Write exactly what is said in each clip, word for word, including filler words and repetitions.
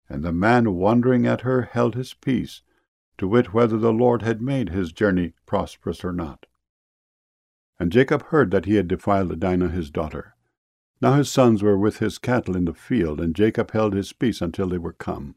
And the man wondering at her held his peace, to wit whether the Lord had made his journey prosperous or not. And Jacob heard that he had defiled Dinah his daughter. Now his sons were with his cattle in the field, and Jacob held his peace until they were come.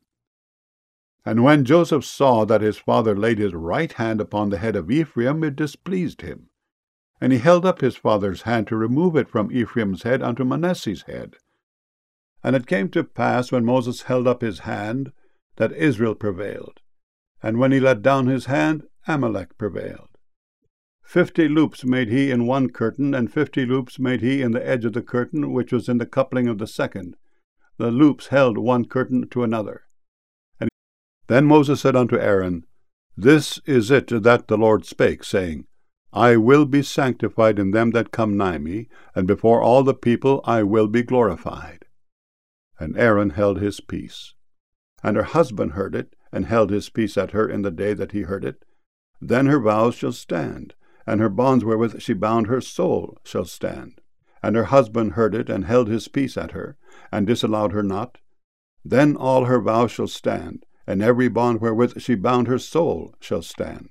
And when Joseph saw that his father laid his right hand upon the head of Ephraim, it displeased him. And he held up his father's hand to remove it from Ephraim's head unto Manasseh's head. And it came to pass, when Moses held up his hand, that Israel prevailed. And when he let down his hand, Amalek prevailed. Fifty loops made he in one curtain, and fifty loops made he in the edge of the curtain, which was in the coupling of the second. The loops held one curtain to another. And then Moses said unto Aaron, This is it that the Lord spake, saying, I will be sanctified in them that come nigh me, and before all the people I will be glorified. And Aaron held his peace. And her husband heard it, and held his peace at her in the day that he heard it. Then her vows shall stand, and her bonds wherewith she bound her soul shall stand. And her husband heard it, and held his peace at her, and disallowed her not. Then all her vows shall stand, and every bond wherewith she bound her soul shall stand.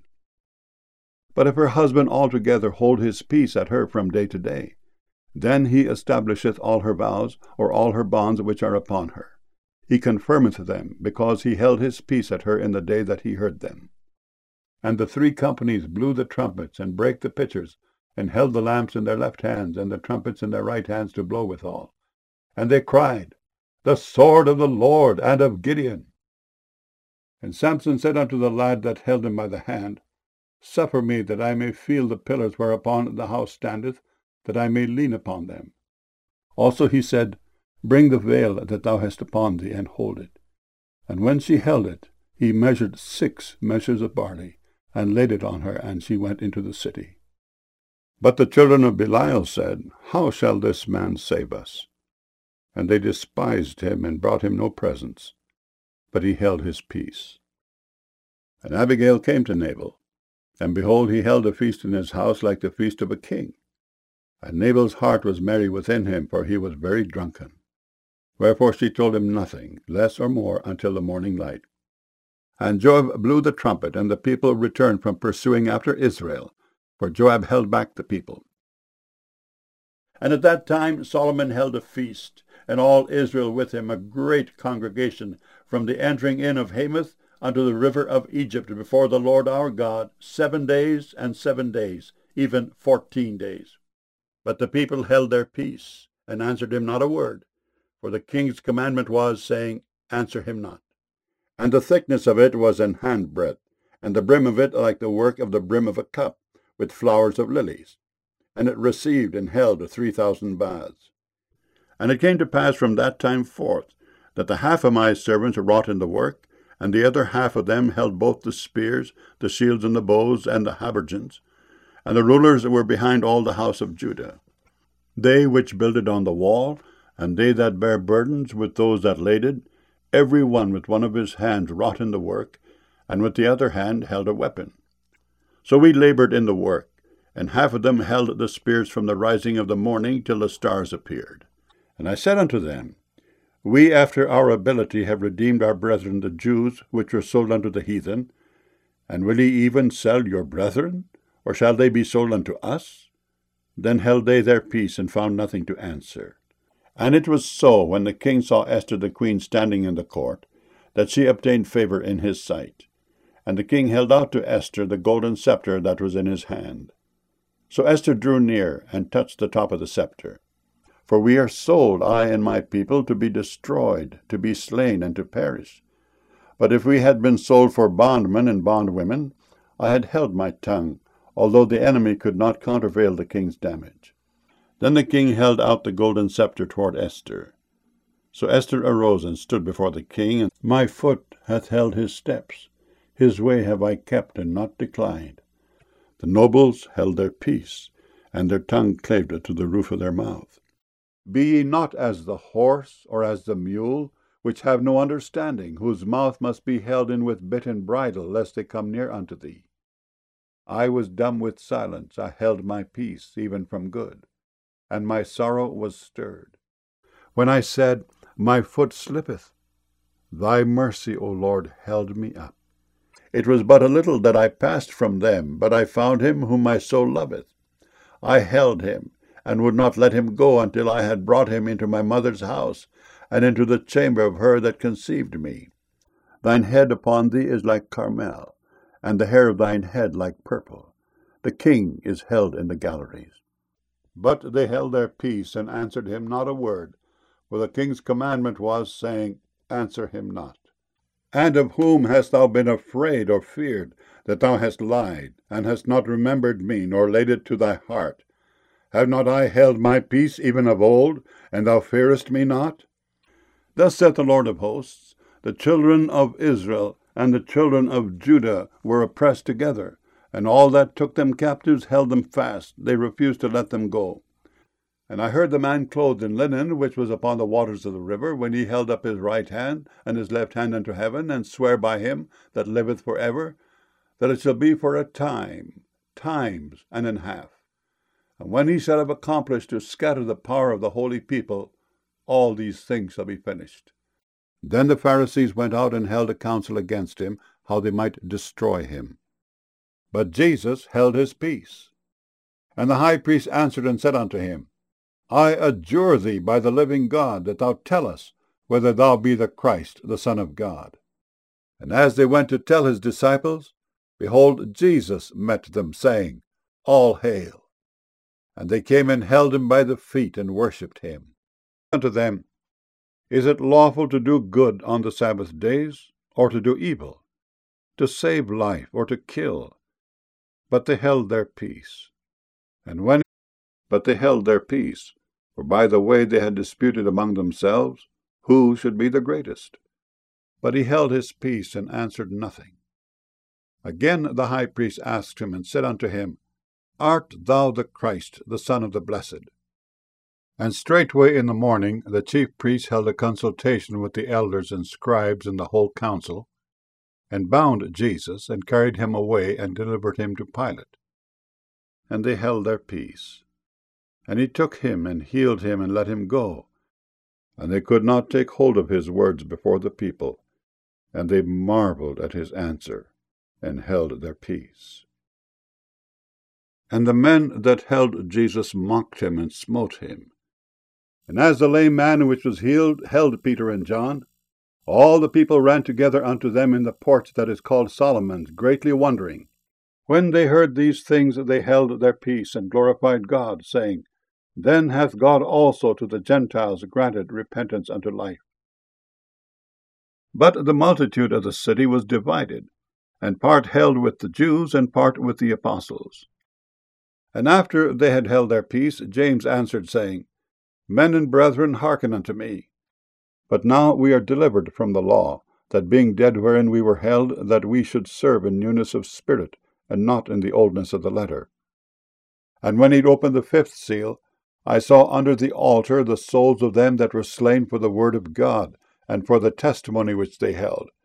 But if her husband altogether hold his peace at her from day to day, then he establisheth all her vows, or all her bonds which are upon her. He confirmeth them, because he held his peace at her in the day that he heard them. And the three companies blew the trumpets, and brake the pitchers, and held the lamps in their left hands, and the trumpets in their right hands to blow withal. And they cried, The sword of the Lord and of Gideon. And Samson said unto the lad that held him by the hand, Suffer me that I may feel the pillars whereupon the house standeth, that I may lean upon them. Also he said, Bring the veil that thou hast upon thee, and hold it. And when she held it, he measured six measures of barley, and laid it on her, and she went into the city. But the children of Belial said, How shall this man save us? And they despised him, and brought him no presents. But he held his peace. And Abigail came to Nabal, and behold, he held a feast in his house like the feast of a king. And Nabal's heart was merry within him, for he was very drunken. Wherefore she told him nothing, less or more, until the morning light. And Joab blew the trumpet, and the people returned from pursuing after Israel, for Joab held back the people. And at that time Solomon held a feast, and all Israel with him, a great congregation, from the entering in of Hamath unto the river of Egypt, before the Lord our God, seven days and seven days, even fourteen days. But the people held their peace, and answered him not a word, for the king's commandment was, saying, Answer him not. And the thickness of it was an handbreadth, and the brim of it like the work of the brim of a cup, with flowers of lilies. And it received and held three thousand baths. And it came to pass from that time forth, that the half of my servants wrought in the work, and the other half of them held both the spears, the shields, and the bows, and the habergeons. And the rulers were behind all the house of Judah. They which builded on the wall, and they that bare burdens with those that laded, every one with one of his hands wrought in the work, and with the other hand held a weapon. So we labored in the work, and half of them held the spears from the rising of the morning till the stars appeared. And I said unto them, We after our ability have redeemed our brethren the Jews, which were sold unto the heathen. And will ye even sell your brethren, or shall they be sold unto us? Then held they their peace, and found nothing to answer. And it was so, when the king saw Esther the queen standing in the court, that she obtained favor in his sight. And the king held out to Esther the golden scepter that was in his hand. So Esther drew near, and touched the top of the scepter. For we are sold, I and my people, to be destroyed, to be slain, and to perish. But if we had been sold for bondmen and bondwomen, I had held my tongue, although the enemy could not countervail the king's damage. Then the king held out the golden scepter toward Esther. So Esther arose and stood before the king, and my foot hath held his steps. His way have I kept and not declined. The nobles held their peace, and their tongue clave to the roof of their mouth. Be ye not as the horse or as the mule, which have no understanding, whose mouth must be held in with bit and bridle, lest they come near unto thee. I was dumb with silence, I held my peace, even from good, and my sorrow was stirred. When I said, My foot slippeth, Thy mercy, O Lord, held me up. It was but a little that I passed from them, but I found him whom my soul loveth. I held him, and would not let him go until I had brought him into my mother's house, and into the chamber of her that conceived me. Thine head upon thee is like Carmel, and the hair of thine head like purple. The king is held in the galleries. But they held their peace, and answered him not a word, for the king's commandment was, saying, Answer him not. And of whom hast thou been afraid or feared, that thou hast lied, and hast not remembered me, nor laid it to thy heart? Have not I held my peace even of old, and thou fearest me not? Thus saith the Lord of hosts, the children of Israel and the children of Judah were oppressed together, and all that took them captives held them fast. They refused to let them go. And I heard the man clothed in linen, which was upon the waters of the river, when he held up his right hand and his left hand unto heaven, and sware by him that liveth for ever, that it shall be for a time, times and an half. And when he shall have accomplished to scatter the power of the holy people, all these things shall be finished. Then the Pharisees went out and held a council against him, how they might destroy him. But Jesus held his peace. And the high priest answered and said unto him, I adjure thee by the living God, that thou tell us whether thou be the Christ, the Son of God. And as they went to tell his disciples, behold, Jesus met them, saying, All hail. And they came and held him by the feet, and worshipped him. Unto them, Is it lawful to do good on the Sabbath days, or to do evil, to save life, or to kill? But they held their peace. And when But they held their peace, for by the way they had disputed among themselves, who should be the greatest. But he held his peace, and answered nothing. Again the high priest asked him, and said unto him, Art thou the Christ, the Son of the Blessed? And straightway in the morning the chief priests held a consultation with the elders and scribes and the whole council, and bound Jesus, and carried him away, and delivered him to Pilate. And they held their peace. And he took him, and healed him, and let him go. And they could not take hold of his words before the people. And they marveled at his answer, and held their peace. And the men that held Jesus mocked him, and smote him. And as the lame man which was healed held Peter and John, all the people ran together unto them in the porch that is called Solomon's, greatly wondering. When they heard these things, they held their peace, and glorified God, saying, Then hath God also to the Gentiles granted repentance unto life. But the multitude of the city was divided, and part held with the Jews, and part with the apostles. And after they had held their peace, James answered, saying, Men and brethren, hearken unto me. But now we are delivered from the law, that being dead wherein we were held, that we should serve in newness of spirit, and not in the oldness of the letter. And when he opened the fifth seal, I saw under the altar the souls of them that were slain for the word of God, and for the testimony which they held.